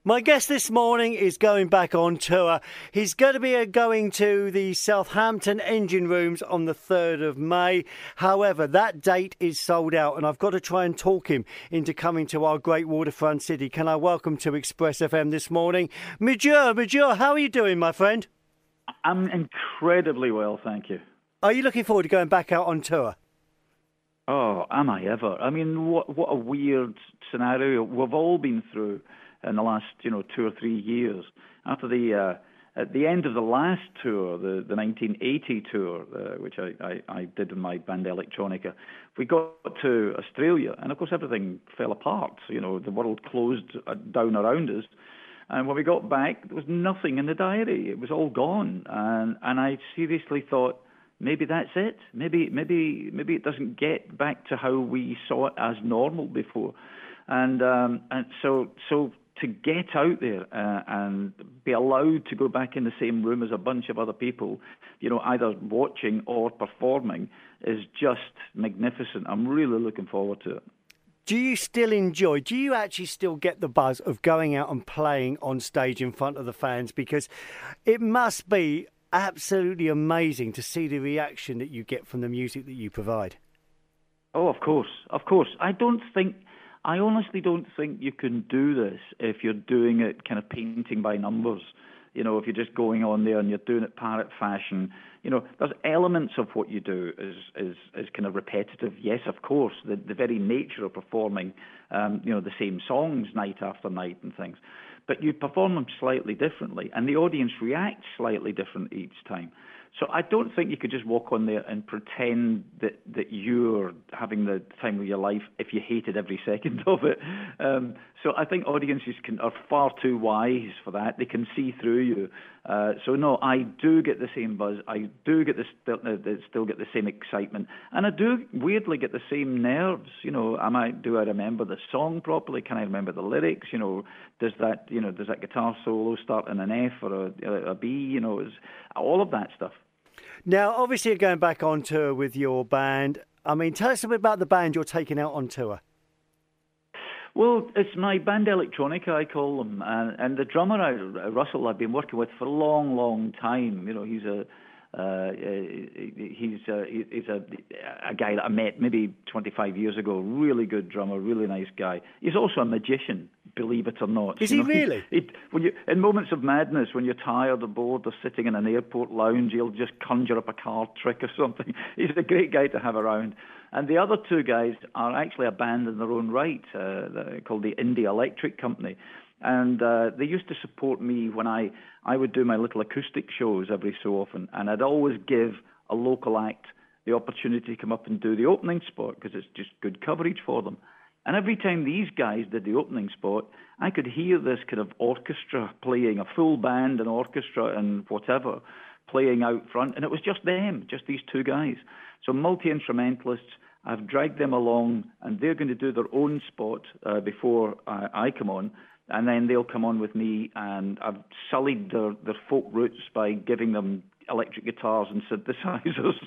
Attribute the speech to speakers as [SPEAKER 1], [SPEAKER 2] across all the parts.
[SPEAKER 1] My guest this morning is going back on tour. He's going to be going to the Southampton Engine Rooms on the 3rd of May. However, that date is sold out, and I've got to try and talk him into coming to our great waterfront city. Can I welcome to Express FM this morning, Majur, how are you doing, my friend?
[SPEAKER 2] I'm incredibly well, thank you.
[SPEAKER 1] Are you looking forward to going back out on tour?
[SPEAKER 2] Oh, am I ever? I mean, what a weird scenario we've all been through in the last, 2 or 3 years. After at the end of the last tour, the 1980 tour, which I did with my band Electronica, we got to Australia, and of course everything fell apart. The world closed down around us. And when we got back, there was nothing in the diary. It was all gone. And I seriously thought, maybe that's it. Maybe it doesn't get back to how we saw it as normal before. And so to get out there and be allowed to go back in the same room as a bunch of other people, either watching or performing, is just magnificent. I'm really looking forward to it.
[SPEAKER 1] Do you actually still get the buzz of going out and playing on stage in front of the fans? Because it must be absolutely amazing to see the reaction that you get from the music that you provide.
[SPEAKER 2] Oh, of course. I honestly don't think you can do this if you're doing it kind of painting by numbers. If you're just going on there and you're doing it parrot fashion, there's elements of what you do is kind of repetitive. Yes, of course, the very nature of performing, the same songs night after night and things. But you perform them slightly differently, and the audience reacts slightly different each time. So I don't think you could just walk on there and pretend that you're having the time of your life if you hated every second of it. So I think audiences are far too wise for that. They can see through you. So no, I do get the same buzz. I do get still get the same excitement, and I do weirdly get the same nerves. Do I remember the song properly? Can I remember the lyrics? Does that guitar solo start in an F or a B? All of that stuff.
[SPEAKER 1] Now, obviously, you're going back on tour with your band. I mean, tell us a bit about the band you're taking out on tour.
[SPEAKER 2] Well, it's my band Electronica, I call them, and the drummer Russell I've been working with for a long, long time. He's a guy that I met maybe 25 years ago. Really good drummer, really nice guy. He's also a magician, believe it or not.
[SPEAKER 1] Is he really?
[SPEAKER 2] In moments of madness, when you're tired or bored or sitting in an airport lounge, he'll just conjure up a card trick or something. He's a great guy to have around. And the other two guys are actually a band in their own right, called the Indie Electric Company. And they used to support me when I would do my little acoustic shows every so often, and I'd always give a local act the opportunity to come up and do the opening spot because it's just good coverage for them. And every time these guys did the opening spot, I could hear this kind of orchestra playing, a full band and orchestra and whatever, playing out front, and it was just them, just these two guys. So multi-instrumentalists, I've dragged them along, and they're going to do their own spot before I come on. And then they'll come on with me, and I've sullied their folk roots by giving them electric guitars and synthesizers.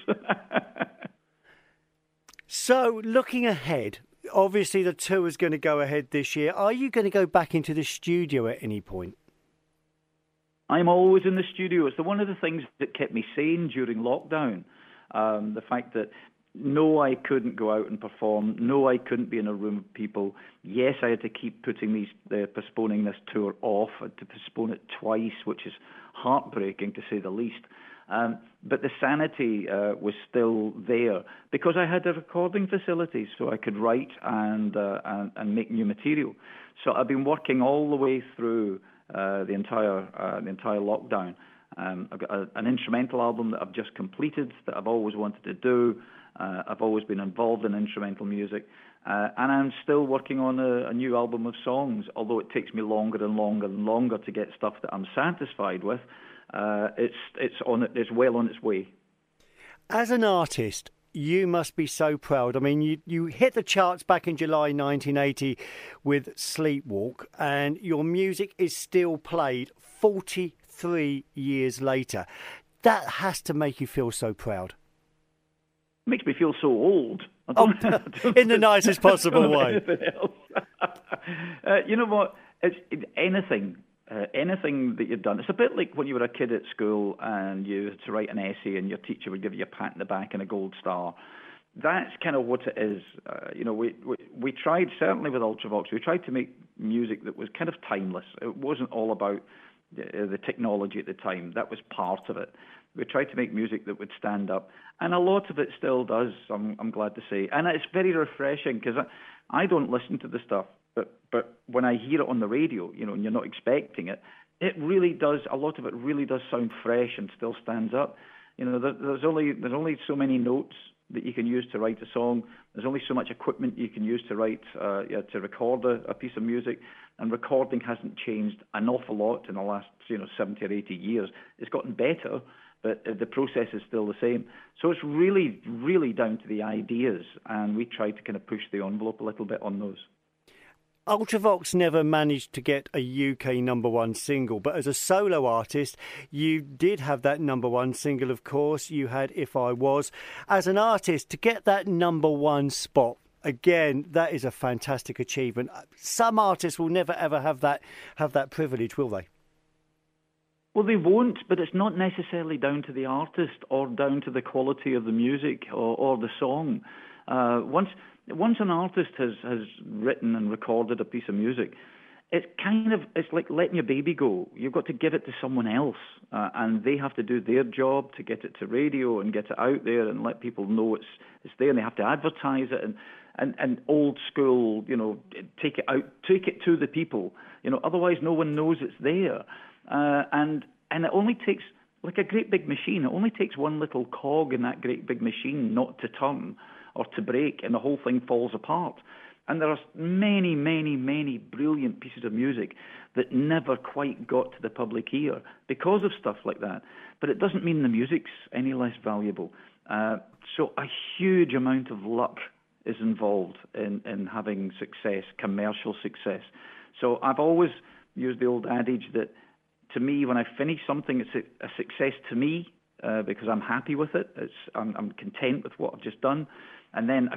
[SPEAKER 1] So, looking ahead, obviously the tour is going to go ahead this year. Are you going to go back into the studio at any point?
[SPEAKER 2] I'm always in the studio. It's one of the things that kept me sane during lockdown. The fact that no, I couldn't go out and perform. No, I couldn't be in a room with people. Yes, I had to keep postponing this tour off. I had to postpone it twice, which is heartbreaking to say the least. But the sanity was still there because I had a recording facility, so I could write and make new material. So I've been working all the way through the entire lockdown. I've got an instrumental album that I've just completed that I've always wanted to do. I've always been involved in instrumental music, and I'm still working on a new album of songs, although it takes me longer and longer and longer to get stuff that I'm satisfied with. It's well on its way.
[SPEAKER 1] As an artist, you must be so proud. I mean, you hit the charts back in July 1980 with Sleepwalk, and your music is still played 43 years later. That has to make you feel so proud.
[SPEAKER 2] Makes me feel so old.
[SPEAKER 1] In the nicest possible way.
[SPEAKER 2] You know what? Anything. Anything that you've done. It's a bit like when you were a kid at school and you had to write an essay and your teacher would give you a pat in the back and a gold star. That's kind of what it is. We tried, certainly with Ultravox, we tried to make music that was kind of timeless. It wasn't all about the technology at the time. That was part of it. We tried to make music that would stand up, and a lot of it still does, I'm glad to say. And it's very refreshing, because I don't listen to the stuff, but when I hear it on the radio, and you're not expecting it, it really does, a lot of it really does sound fresh and still stands up. There's only so many notes that you can use to write a song. There's only so much equipment you can use to record a piece of music, and recording hasn't changed an awful lot in the last 70 or 80 years. It's gotten better, but the process is still the same. So it's really, really down to the ideas, and we try to kind of push the envelope a little bit on those.
[SPEAKER 1] Ultravox never managed to get a UK #1 single, but as a solo artist, you did have that #1 single, of course. You had If I Was. As an artist, to get that #1 spot, again, that is a fantastic achievement. Some artists will never, ever have that privilege, will they?
[SPEAKER 2] Well, they won't, but it's not necessarily down to the artist or down to the quality of the music or the song. Once an artist has written and recorded a piece of music, it's like letting your baby go. You've got to give it to someone else, and they have to do their job to get it to radio and get it out there and let people know it's there, and they have to advertise it and old school, take it out, take it to the people. Otherwise no one knows it's there. And it only takes, like a great big machine, it only takes one little cog in that great big machine not to turn or to break, and the whole thing falls apart. And there are many, many, many brilliant pieces of music that never quite got to the public ear because of stuff like that. But it doesn't mean the music's any less valuable. So a huge amount of luck is involved in having success, commercial success. So I've always used the old adage that, to me, when I finish something, it's a success to me because I'm happy with it. I'm content with what I've just done. And then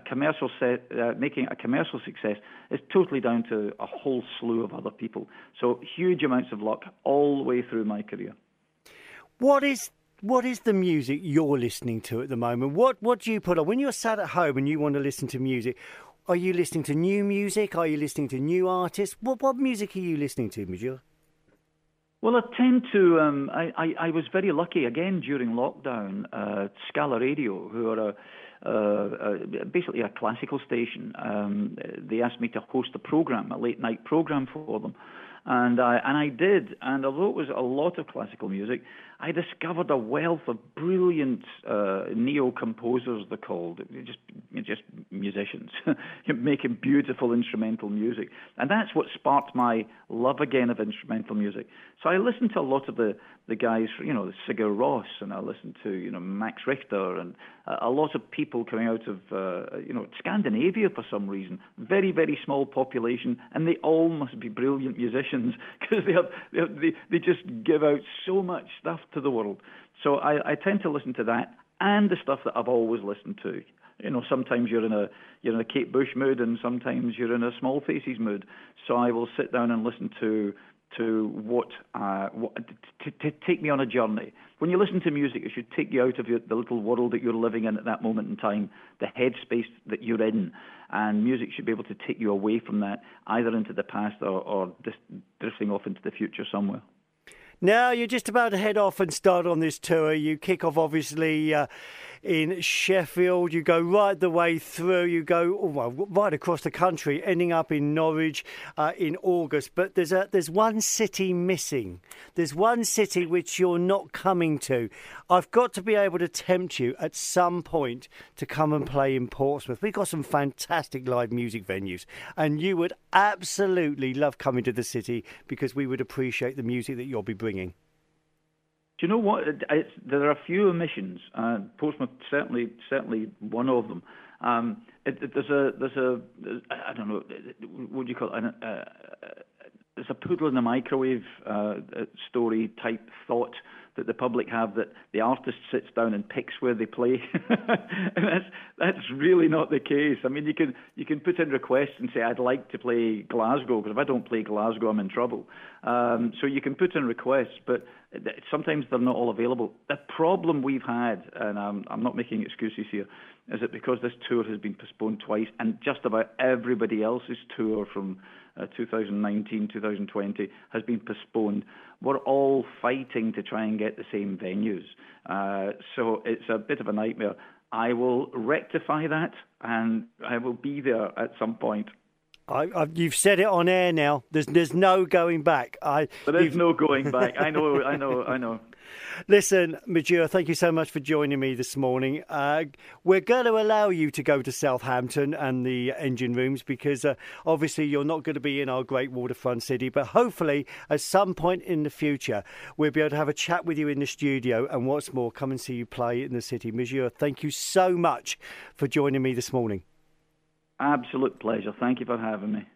[SPEAKER 2] making a commercial success is totally down to a whole slew of other people. So huge amounts of luck all the way through my career.
[SPEAKER 1] What is the music you're listening to at the moment? What do you put on when you're sat at home and you want to listen to music? Are you listening to new music? Are you listening to new artists? What music are you listening to, Mujur?
[SPEAKER 2] Well, I tend to. I was very lucky again during lockdown. Scala Radio, who are basically a classical station, they asked me to host a late night program for them, and I did. And although it was a lot of classical music, I discovered a wealth of brilliant neo composers. They're called just musicians making beautiful instrumental music, and that's what sparked my love again of instrumental music. So I listened to a lot of the guys, Sigur Rós, and I listened to Max Richter, and a lot of people coming out of Scandinavia for some reason. Very, very small population, and they all must be brilliant musicians because they just give out so much stuff to the world. So I tend to listen to that and the stuff that I've always listened to. Sometimes you're in a Kate Bush mood, and sometimes you're in a Small Faces mood. So I will sit down and listen to take me on a journey. When you listen to music, it should take you out of the little world that you're living in at that moment in time, the headspace that you're in, and music should be able to take you away from that, either into the past or just drifting off into the future somewhere.
[SPEAKER 1] Now you're just about to head off and start on this tour. You kick off obviously in Sheffield. You go right the way through. You go right across the country, ending up in Norwich in August. But there's one city missing. There's one city which you're not coming to. I've got to be able to tempt you at some point to come and play in Portsmouth. We've got some fantastic live music venues, and you would absolutely love coming to the city because we would appreciate the music that you'll be bringing.
[SPEAKER 2] Do you know what? There are a few omissions. Portsmouth certainly one of them. There's a I don't know, what do you call it? There's a poodle in the microwave story type thought that the public have, that the artist sits down and picks where they play. And that's really not the case. I mean, you can put in requests and say, I'd like to play Glasgow, because if I don't play Glasgow, I'm in trouble. So you can put in requests, but sometimes they're not all available. The problem we've had, and I'm not making excuses here, is that because this tour has been postponed twice, and just about everybody else's tour from 2019, 2020 has been postponed, we're all fighting to try and get the same venues. So it's a bit of a nightmare. I will rectify that, and I will be there at some point.
[SPEAKER 1] You've said it on air now. There's no going back.
[SPEAKER 2] There is no going back. I know.
[SPEAKER 1] Listen, Majura, thank you so much for joining me this morning. We're going to allow you to go to Southampton and the engine rooms because obviously you're not going to be in our great waterfront city, but hopefully at some point in the future we'll be able to have a chat with you in the studio, and what's more, come and see you play in the city. Majura, thank you so much for joining me this morning.
[SPEAKER 2] Absolute pleasure. Thank you for having me.